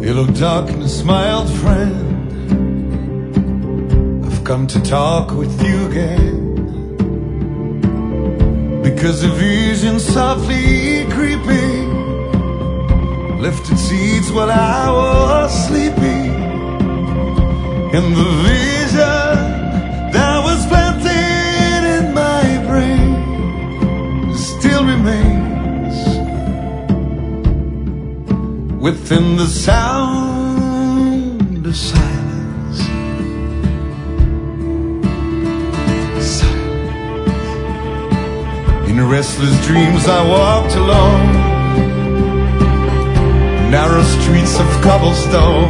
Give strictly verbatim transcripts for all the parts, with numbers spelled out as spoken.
Hello darkness, my old friend, I've come to talk with you again, because a vision softly creeping lifted seeds while I was sleeping, and the vision that was planted in my brain still remains within the sound of silence. Silence. In restless dreams I walked alone, narrow streets of cobblestone,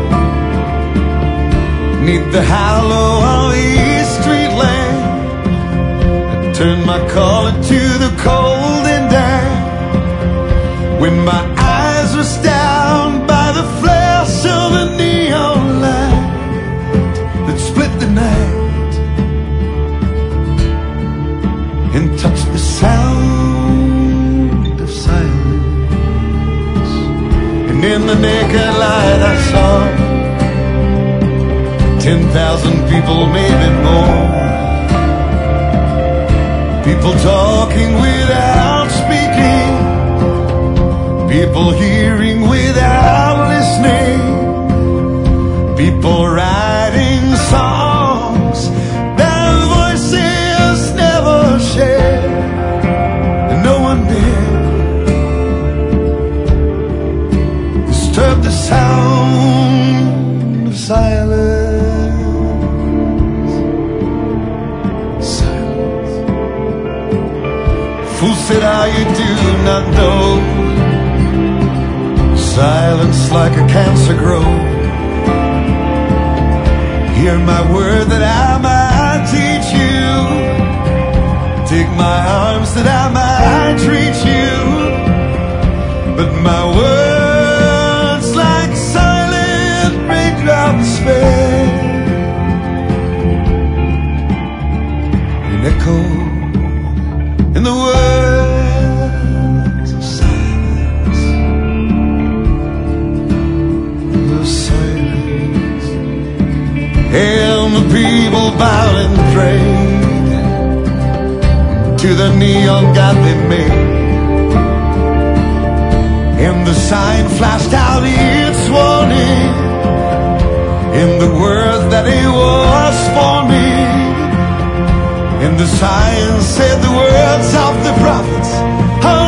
neath the hollow of each street lamp. I turned my collar to the cold and damp, when my eyes were stabbed by the flash of a neon light that split the night and touched the sound of silence. And in the naked light I saw ten thousand people, maybe more, people talking without speaking, people hearing without listening, people writing songs their voices never shared, and no one did disturb the sound of silence. Silence. Fool said, "Ah, you do not know, silence like a cancer grows. Hear my word that I might teach you, take my arms that I might reach you, but my words like silent raindrops spare an echo in the words of silence." And the people bowed and prayed to the neon god they made, and the sign flashed out its warning in the words that it was for me, and the sign said the words of the prophets.